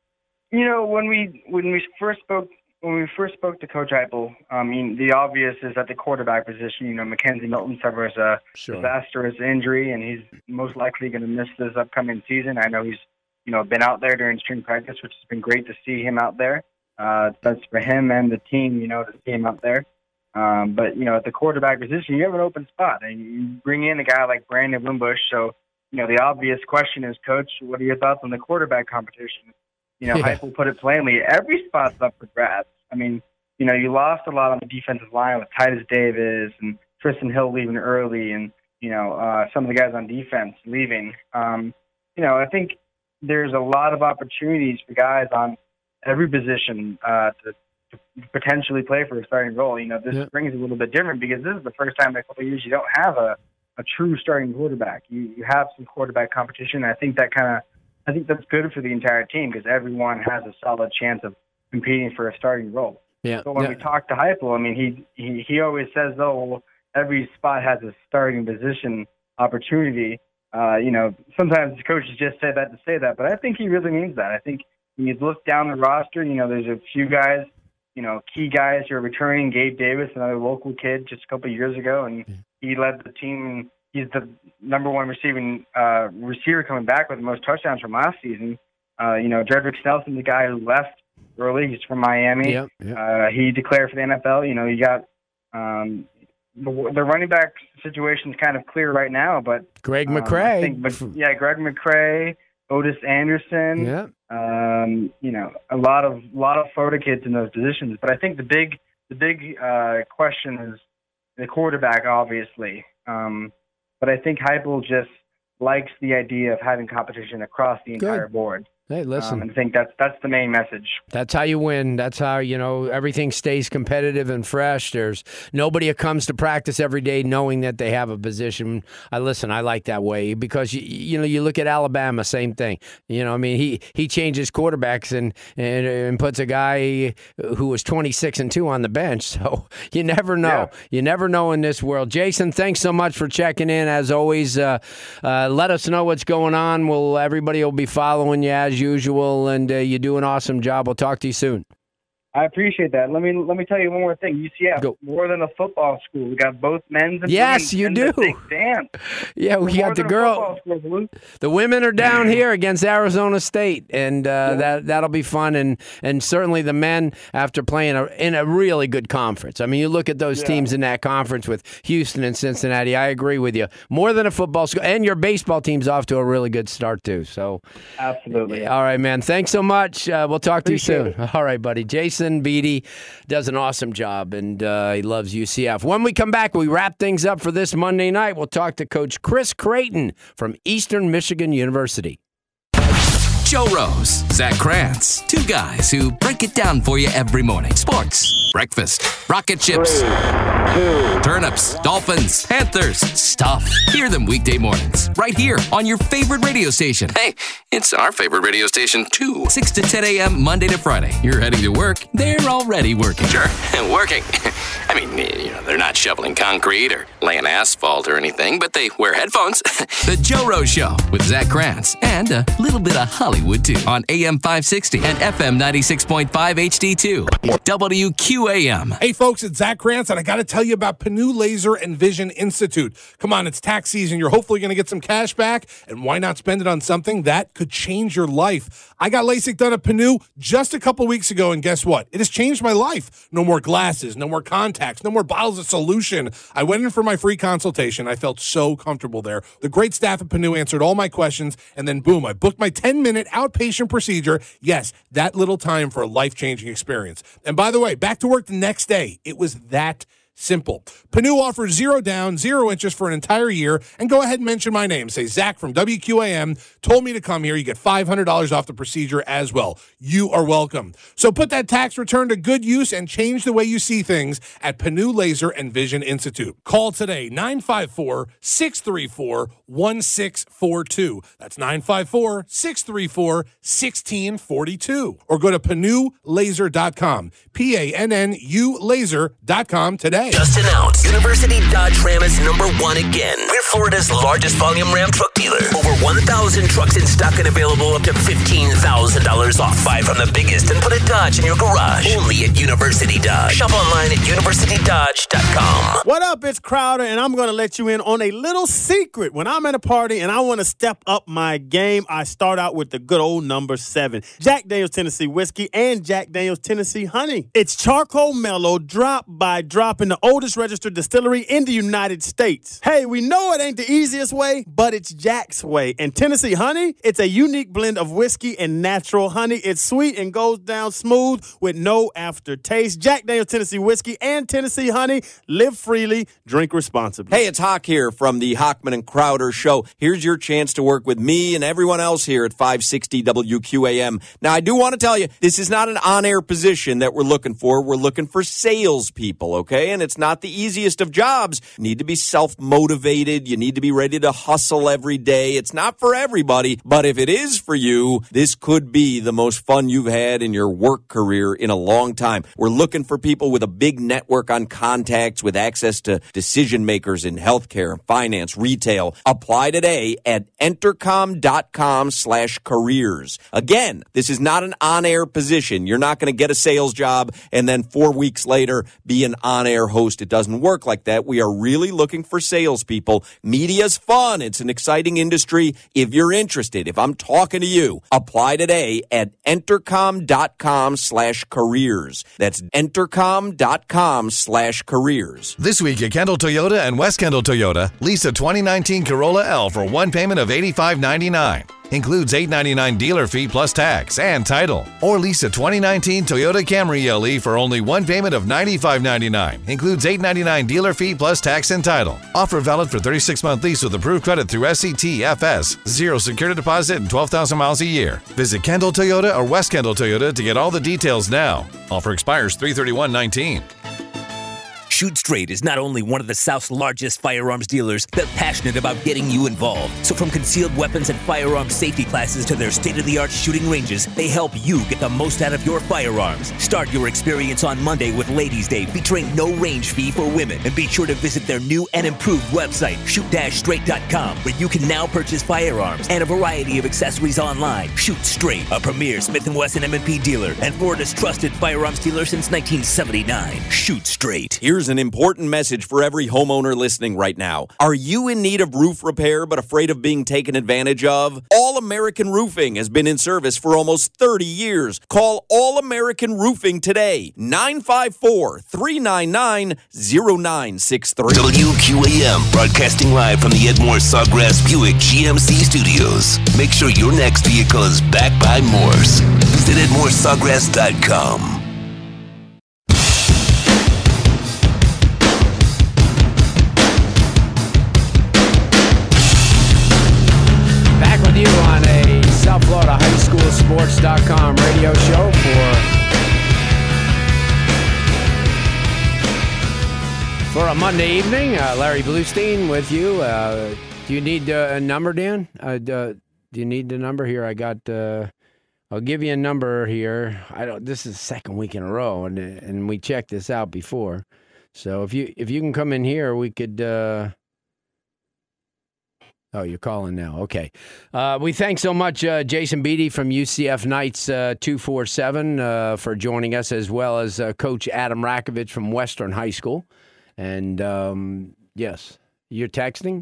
S: You know, when we when we first spoke when we first spoke to Coach Heupel, I mean, the obvious is at the quarterback position. You know, Mackenzie Milton suffers a
C: Sure.
S: disastrous injury, and he's most likely going to miss this upcoming season. I know he's, you know, been out there during spring practice, which has been great to see him out there. Uh, that's for him and the team, you know, to see him out there. Um, but, you know, at the quarterback position, you have an open spot, and you bring in a guy like Brandon Wimbush. So, you know, the obvious question is, Coach, what are your thoughts on the quarterback competition? You know,
C: Yeah.
S: Heupel put it plainly, every spot's up for grabs. I mean, you know, you lost a lot on the defensive line with Titus Davis and Tristan Hill leaving early and, you know, uh, some of the guys on defense leaving. Um, you know, I think there's a lot of opportunities for guys on every position uh, to, to potentially play for a starting role. You know, this
C: Yeah.
S: spring is a little bit different because this is the first time in a couple of years you don't have a, a true starting quarterback. You, you have some quarterback competition. I think that kind of I think that's good for the entire team because everyone has a solid chance of competing for a starting role.
C: Yeah.
S: So when
C: yeah.
S: we talk to Heupel, I mean, he, he he always says, "Oh, well, every spot has a starting position opportunity." Uh, you know, sometimes coaches just say that to say that, but I think he really means that. I think when you look down the roster, you know, there's a few guys, you know, key guys who are returning. Gabe Davis, another local kid, just a couple of years ago, and he led the team. He's the number one receiving uh, receiver coming back with the most touchdowns from last season. Uh, you know, Jedrick Snelson, the guy who left early, he's from Miami.
C: Yep, yep.
S: Uh, he declared for the N F L. You know, you got um, the, the running back situation is kind of clear right now, but
C: Greg
S: um, I
C: McCray.
S: think, but, yeah, Greg McCray, Otis Anderson.
C: Yeah.
S: Um, you know, a lot of lot of Florida kids in those positions. But I think the big the big uh, question is the quarterback, obviously. Um, but I think Heupel just likes the idea of having competition across the
C: Good.
S: entire board.
C: Hey, listen.
S: Um, and I think that's that's the main message.
C: That's how you win. That's how, you know, everything stays competitive and fresh. There's nobody that comes to practice every day knowing that they have a position. I listen, I like that way because, you, you know, you look at Alabama, same thing. You know, I mean, he, he changes quarterbacks and, and and puts a guy who was twenty-six and two on the bench. So you never know.
S: Yeah.
C: You never know in this world. Jason, thanks so much for checking in. As always, uh, uh, let us know what's going on. We'll, everybody will be following you as usual, and uh, you do an awesome job. We'll talk to you soon.
S: I appreciate that. Let me let me tell you one more thing. U C F,
C: Go.
S: more than a football school. We got both men's and
C: Yes,
S: women's
C: you
S: in
C: do.
S: the Big Dance.
C: Yeah, we
S: We're more
C: got the
S: than a
C: girl.
S: football school, Blue.
C: The women are down here against Arizona State, and uh, that that'll be fun. And and certainly the men, after playing a, in a really good conference. I mean, you look at those
S: Yeah.
C: teams in that conference with Houston and Cincinnati. I agree with you. More than a football school, and your baseball team's off to a really good start too. So,
S: absolutely.
C: All right, man. Thanks so much. Uh, we'll talk
S: Appreciate
C: to you soon. All right, buddy. Jason Beatty does an awesome job, and uh, he loves U C F. When we come back, we wrap things up for this Monday night. We'll talk to Coach Chris Creighton from Eastern Michigan University.
F: Joe Rose, Zach Krantz, two guys who break it down for you every morning. Sports, breakfast, rocket ships, Three, turnips, dolphins, panthers, stuff. Hear them weekday mornings right here on your favorite radio station. Hey, it's our favorite radio station too. six to ten a.m. Monday to Friday. You're heading to work. They're already working.
T: Sure, working. I mean, you know, they're not shoveling concrete or laying asphalt or anything, but they wear headphones.
F: The Joe Rose Show with Zach Krantz and a little bit of Hollywood too on A M five sixty and F M ninety-six point five H D two. W Q A M.
U: Hey folks, it's Zach Krantz, and I got to tell you about Panu Laser and Vision Institute. Come on, it's tax season. You're hopefully going to get some cash back, and why not spend it on something that could change your life? I got LASIK done at Panu just a couple weeks ago, and guess what? It has changed my life. No more glasses, no more contacts, no more bottles of solution. I went in for my free consultation. I felt so comfortable there. The great staff at Panu answered all my questions, and then boom, I booked my ten-minute outpatient procedure. Yes, that little time for a life-changing experience. And by the way, back to work the next day. It was that simple. Panu offers zero down, zero interest for an entire year. And go ahead and mention my name. Say Zach from W Q A M told me to come here. You get five hundred dollars off the procedure as well. You are welcome. So put that tax return to good use and change the way you see things at Panu Laser and Vision Institute. Call today, nine five four, six three four, one six four two. That's nine five four, six three four, one six four two. Or go to panu laser dot com. P A N N U laser dot com today.
E: Just announced, University Dodge Ram is number one again. We're Florida's largest volume Ram truck dealer. Over one thousand trucks in stock and available up to fifteen thousand dollars off. Buy from the biggest and put a Dodge in your garage. Only at University Dodge. Shop online at university dodge dot com.
V: What up? It's Crowder, and I'm going to let you in on a little secret. When I'm at a party and I want to step up my game, I start out with the good old number seven. Jack Daniel's Tennessee Whiskey and Jack Daniel's Tennessee Honey. It's charcoal mellow, drop by drop, in the oldest registered distillery in the United States. Hey, we know it ain't the easiest way, but it's Jack's way. And Tennessee Honey, it's a unique blend of whiskey and natural honey. It's sweet and goes down smooth with no aftertaste. Jack Daniel's Tennessee Whiskey and Tennessee Honey. Live freely, drink responsibly.
O: Hey, it's Hawk here from the Hockman and Crowder Show. Here's your chance to work with me and everyone else here at five sixty W Q A M. Now, I do want to tell you, this is not an on-air position that we're looking for. We're looking for salespeople, okay? And it's not the easiest of jobs. You need to be self-motivated. You need to be ready to hustle every day. It's not for everybody, but if it is for you, this could be the most fun you've had in your work career in a long time. We're looking for people with a big network on contacts, with access to decision makers in healthcare, finance, retail. Apply today at entercom.com slash careers. Again, this is not an on-air position. You're not going to get a sales job and then four weeks later be an on-air host. It doesn't work like that. We are really looking for salespeople. Media's fun. It's an exciting industry. If you're interested, if I'm talking to you, apply today at entercom.com slash careers. That's entercom.com slash careers.
W: This week at Kendall Toyota and West Kendall Toyota, lease a twenty nineteen Corolla L for one payment of eighty-five ninety-nine. Includes eight ninety-nine dealer fee plus tax and title. Or lease a twenty nineteen Toyota Camry L E for only one payment of ninety-five ninety-nine. Includes eight ninety-nine dealer fee plus tax and title. Offer valid for thirty-six month lease with approved credit through S C T F S. Zero security deposit and twelve thousand miles a year. Visit Kendall Toyota or West Kendall Toyota to get all the details now. Offer expires three thirty-one nineteen.
E: Shoot Straight is not only one of the South's largest firearms dealers, they're passionate about getting you involved. So from concealed weapons and firearms safety classes to their state-of-the-art shooting ranges, they help you get the most out of your firearms. Start your experience on Monday with Ladies' Day, featuring no range fee for women. And be sure to visit their new and improved website, shoot straight dot com, where you can now purchase firearms and a variety of accessories online. Shoot Straight, a premier Smith and Wesson M and P dealer and Florida's trusted firearms dealer since nineteen seventy-nine. Shoot Straight.
O: Here's an important message for every homeowner listening right now. Are you in need of roof repair but afraid of being taken advantage of? All American Roofing has been in service for almost thirty years. Call All American Roofing today. nine five four, three nine nine, zero nine six three.
E: W Q A M, broadcasting live from the Edmore Sawgrass Buick G M C studios. Make sure your next vehicle is backed by Morse. Visit edmore sawgrass dot com.
C: You on a South Florida high school sports dot com radio show for for a Monday evening. Uh, Larry Bluestein with you. Uh, do you need uh, a number, Dan? Uh, uh, do you need the number here? I got. Uh, I'll give you a number here. I don't. This is the second week in a row, and and we checked this out before. So if you if you can come in here, we could. Uh, Oh, you're calling now. Okay. Uh, we thank so much uh, Jason Beatty from U C F Knights uh, two forty-seven uh, for joining us, as well as uh, Coach Adam Rakovich from Western High School. And, um, yes, you're texting?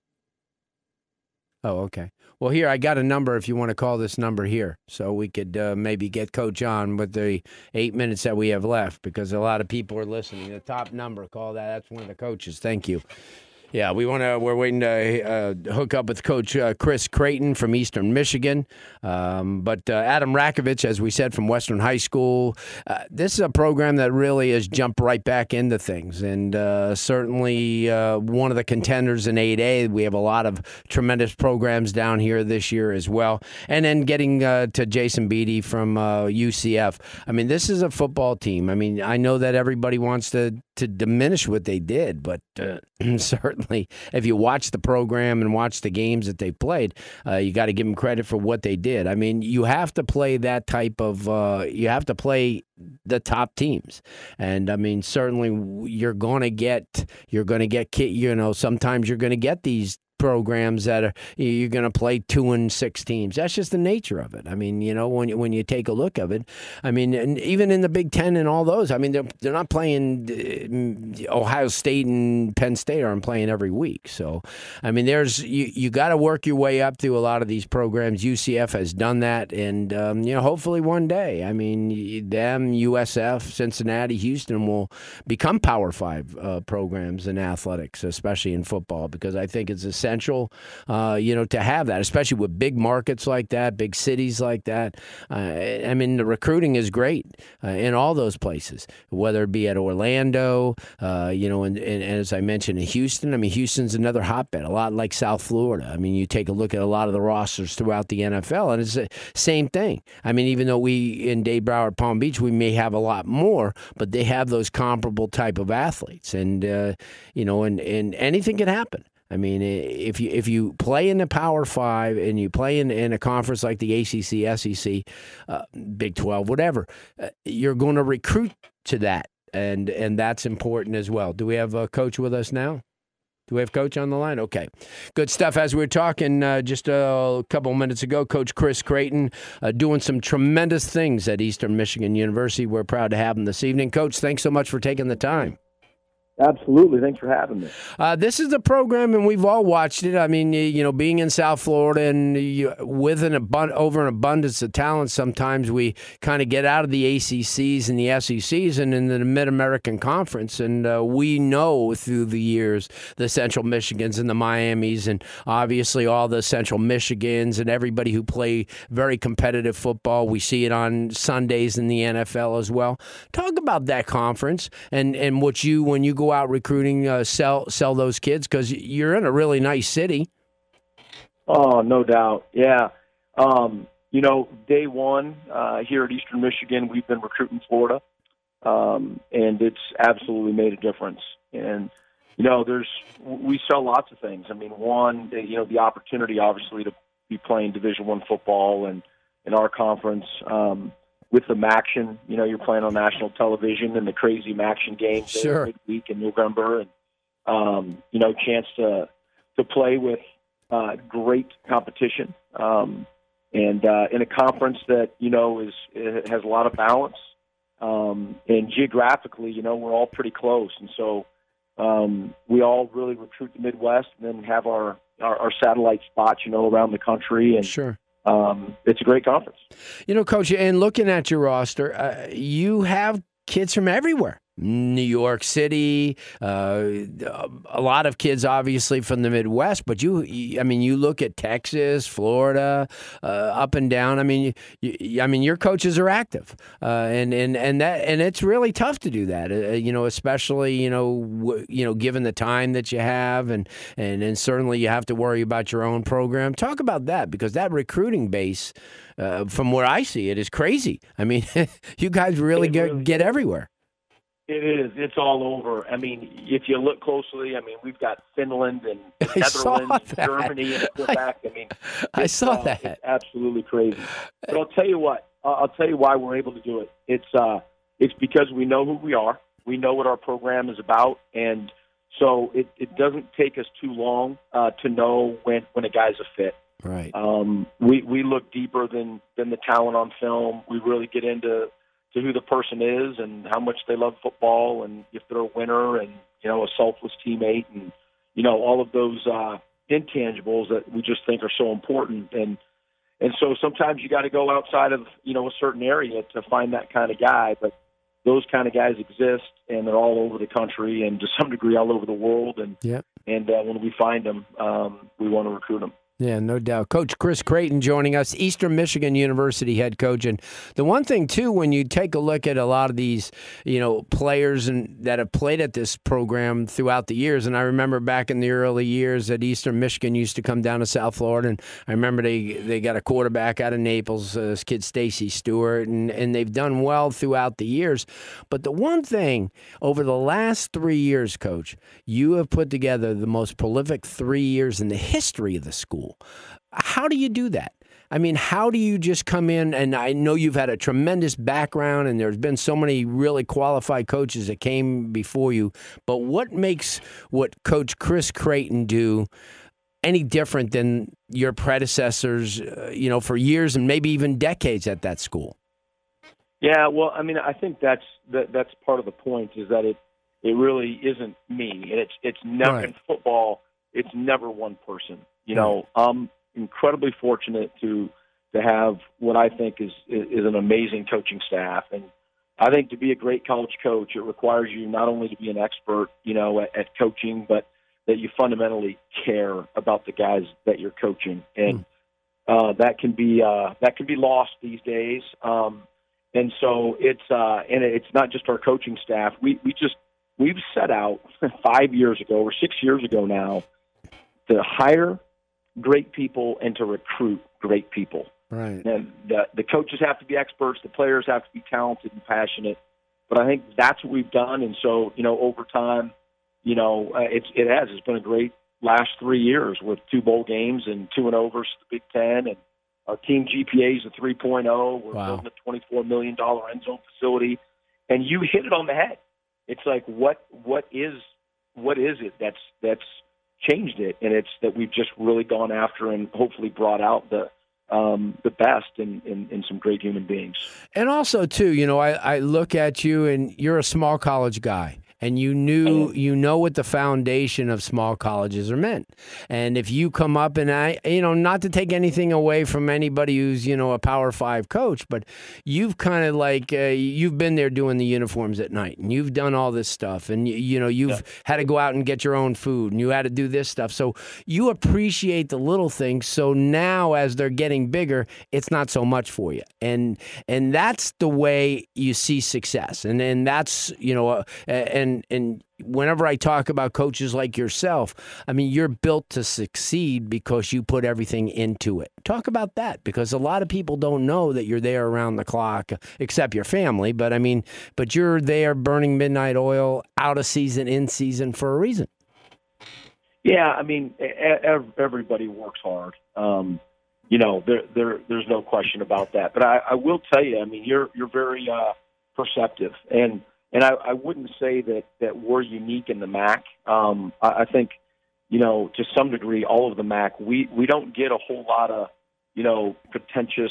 C: Oh, okay. Well, here, I got a number if you want to call this number here, so we could uh, maybe get Coach on with the eight minutes that we have left, because a lot of people are listening. The top number, call that. That's one of the coaches. Thank you. Yeah, we want to. We're waiting to uh, hook up with Coach uh, Chris Creighton from Eastern Michigan, um, but uh, Adam Rakovich, as we said, from Western High School. Uh, this is a program that really has jumped right back into things, and uh, certainly uh, one of the contenders in eight A. We have a lot of tremendous programs down here this year as well. And then getting uh, to Jason Beatty from uh, U C F. I mean, this is a football team. I mean, I know that everybody wants to to diminish what they did, but uh, certainly if you watch the program and watch the games that they played, uh, you got to give them credit for what they did. I mean, you have to play that type of uh, you have to play the top teams, and I mean, certainly you're going to get you're going to get you know sometimes you're going to get these programs that are you're going to play two and six teams. That's just the nature of it. I mean, you know, when you, when you take a look of it, I mean, and even in the Big Ten and all those, I mean, they're they're not playing uh, Ohio State and Penn State aren't playing every week. So, I mean, there's you you got to work your way up through a lot of these programs. U C F has done that, and um, you know, hopefully one day, I mean, them, U S F, Cincinnati, Houston will become Power Five uh, programs in athletics, especially in football, because I think it's a essential, uh, you know, to have that, especially with big markets like that, big cities like that. Uh, I mean, the recruiting is great uh, in all those places, whether it be at Orlando, uh, you know, and, and, and as I mentioned, in Houston. I mean, Houston's another hotbed, a lot like South Florida. I mean, you take a look at a lot of the rosters throughout the N F L, and it's the same thing. I mean, even though we in Dade Broward, Palm Beach, we may have a lot more, but they have those comparable type of athletes, and uh, you know, and, and anything can happen. I mean, if you if you play in the Power Five and you play in, in a conference like the A C C, S E C, uh, Big twelve, whatever, uh, you're going to recruit to that, and and that's important as well. Do we have a coach with us now? Do we have Coach on the line? Okay. Good stuff. As we were talking uh, just a couple minutes ago, Coach Chris Creighton uh, doing some tremendous things at Eastern Michigan University. We're proud to have him this evening. Coach, thanks so much for taking the time.
A: Absolutely. Thanks for having me.
C: Uh, this is a program, and we've all watched it. I mean, you know, being in South Florida and you, with an abund- over an abundance of talent, sometimes we kind of get out of the A C Cs and the S E Cs and in the Mid-American Conference. And uh, we know through the years the Central Michigans and the Miamis and obviously all the Central Michigans and everybody who play very competitive football. We see it on Sundays in the N F L as well. Talk about that conference and, and what you, when you go out recruiting, uh, sell sell those kids, because you're in a really nice city.
A: Oh, no doubt. Yeah. Um, you know, day one uh, here at Eastern Michigan, we've been recruiting Florida, um, and it's absolutely made a difference. And, you know, there's we sell lots of things. I mean, one, you know, the opportunity, obviously, to be playing Division One football and in our conference, um with the Maction, you know, you're playing on national television and the crazy Maction games
C: sure.
A: midweek in November, and um, you know, chance to to play with uh, great competition, um, and uh, in a conference that you know is it has a lot of balance, um, and geographically, you know, we're all pretty close, and so um, we all really recruit the Midwest, and then have our our, our satellite spots, you know, around the country, and
C: sure.
A: Um, it's a great conference.
C: You know, Coach, and looking at your roster, uh, you have kids from everywhere. New York City, uh, a lot of kids obviously from the Midwest, but you, I mean, you look at Texas, Florida, uh, up and down. I mean, you, I mean, your coaches are active, uh, and and and that and it's really tough to do that. Uh, you know, especially you know, w- you know, given the time that you have, and and and certainly you have to worry about your own program. Talk about that, because that recruiting base, uh, from where I see it, is crazy. I mean, you guys really get
A: really
C: get everywhere.
A: It is. It's all over. I mean, if you look closely, I mean, we've got Finland and the Netherlands, and Germany, and Quebec. I, I mean,
C: I saw
A: uh,
C: that.
A: It's absolutely crazy. But I'll tell you what. I'll tell you why we're able to do it. It's uh, it's because we know who we are. We know what our program is about, and so it, it doesn't take us too long uh, to know when, when a guy's a fit.
C: Right.
A: Um, we we look deeper than than the talent on film. We really get into to who the person is and how much they love football, and if they're a winner, and you know, a selfless teammate, and you know, all of those uh, intangibles that we just think are so important. And and so sometimes you got to go outside of you know a certain area to find that kind of guy, but those kind of guys exist, and they're all over the country, and to some degree all over the world. And
C: yep.
A: and uh, when we find them, um, we want to recruit them.
C: Yeah, no doubt. Coach Chris Creighton joining us, Eastern Michigan University head coach. And the one thing, too, when you take a look at a lot of these, you know, players and that have played at this program throughout the years, and I remember back in the early years that Eastern Michigan used to come down to South Florida, and I remember they, they got a quarterback out of Naples, uh, this kid Stacy Stewart, and, and they've done well throughout the years. But the one thing, over the last three years, Coach, you have put together the most prolific three years in the history of the school. How do you do that? I mean, how do you just come in, and I know you've had a tremendous background and there's been so many really qualified coaches that came before you, but what makes what Coach Chris Creighton do any different than your predecessors, uh, you know, for years and maybe even decades at that school?
A: Yeah, well, I mean, I think that's that, that's part of the point, is that it it really isn't me, and it's it's never
C: Right.
A: in football. It's never one person. You know, I'm incredibly fortunate to to have what I think is is an amazing coaching staff, and I think to be a great college coach, it requires you not only to be an expert, you know, at, at coaching, but that you fundamentally care about the guys that you're coaching, and uh, that can be uh, that can be lost these days. Um, and so it's uh, and it's not just our coaching staff. We we just we've set out five years ago or six years ago now to hire great people and to recruit great people.
C: Right.
A: And the, the coaches have to be experts. The players have to be talented and passionate. But I think that's what we've done. And so, you know, over time, you know, uh, it's, it has. It's been a great last three years with two bowl games and two and oh versus the Big Ten. And our team G P A is a three point oh. We're
C: Wow.
A: building a twenty-four million dollars end zone facility. And you hit it on the head. It's like, what what is what is it that's that's changed it? And it's that we've just really gone after and hopefully brought out the um, the best in, in, in some great human beings.
C: And also, too, you know, I, I look at you and you're a small college guy. And you knew, you know what the foundation of small colleges are meant. And if you come up and I, you know, not to take anything away from anybody who's, you know, a Power Five coach, but you've kind of like, uh, you've been there doing the uniforms at night and you've done all this stuff. And, you, you know, you've yeah. had to go out and get your own food and you had to do this stuff. So you appreciate the little things. So now as they're getting bigger, it's not so much for you. And, and that's the way you see success. And then that's, you know, uh, and, And, and whenever I talk about coaches like yourself, I mean, you're built to succeed because you put everything into it. Talk about that, because a lot of people don't know that you're there around the clock, except your family. But I mean, but you're there burning midnight oil, out of season, in season, for a reason.
A: Yeah, I mean, everybody works hard. Um, you know, there, there, there's no question about that. But I, I will tell you, I mean, you're you're very uh, perceptive, and And I, I wouldn't say that, that we're unique in the M A C. Um, I, I think, you know, to some degree, all of the M A C, we, we don't get a whole lot of, you know, pretentious,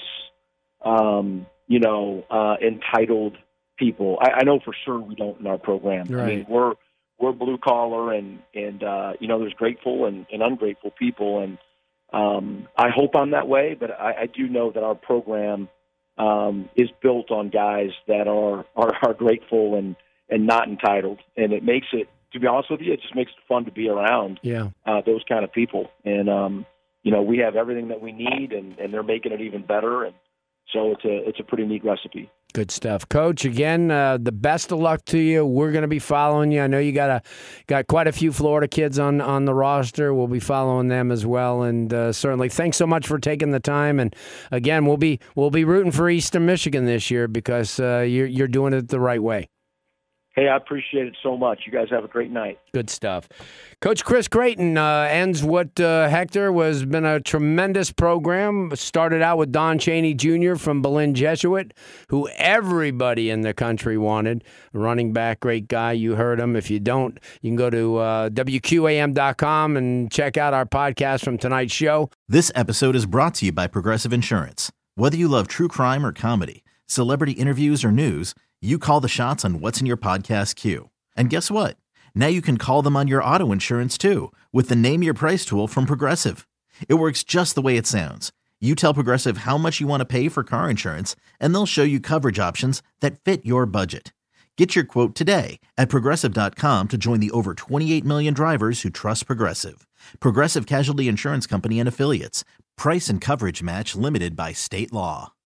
A: um, you know, uh, entitled people. I, I know for sure we don't in our program.
C: Right.
A: I mean, we're we're blue collar, and and uh, you know, there's grateful and, and ungrateful people, and um, I hope I'm that way. But I, I do know that our program Um, is built on guys that are, are, are grateful and, and not entitled. And it makes it, to be honest with you, it just makes it fun to be around
C: Yeah.
A: uh, those kind of people. And, um, you know, we have everything that we need, and, and they're making it even better. And so it's a it's a pretty neat recipe.
C: Good stuff, Coach. Again, uh, the best of luck to you. We're going to be following you. I know you got a got quite a few Florida kids on, on the roster. We'll be following them as well, and uh, certainly thanks so much for taking the time. And again, we'll be we'll be rooting for Eastern Michigan this year because uh, you're you're doing it the right way.
A: Hey, I appreciate it so much. You guys have a great night.
C: Good stuff. Coach Chris Creighton uh, ends what, uh, Hector, was been a tremendous program. Started out with Don Chaney Junior from Berlin Jesuit, who everybody in the country wanted. Running back, great guy. You heard him. If you don't, you can go to uh, W Q A M dot com and check out our podcast from tonight's show.
B: This episode is brought to you by Progressive Insurance. Whether you love true crime or comedy, celebrity interviews or news, you call the shots on what's in your podcast queue. And guess what? Now you can call them on your auto insurance too with the Name Your Price tool from Progressive. It works just the way it sounds. You tell Progressive how much you want to pay for car insurance, and they'll show you coverage options that fit your budget. Get your quote today at Progressive dot com to join the over twenty-eight million drivers who trust Progressive. Progressive Casualty Insurance Company and Affiliates. Price and coverage match limited by state law.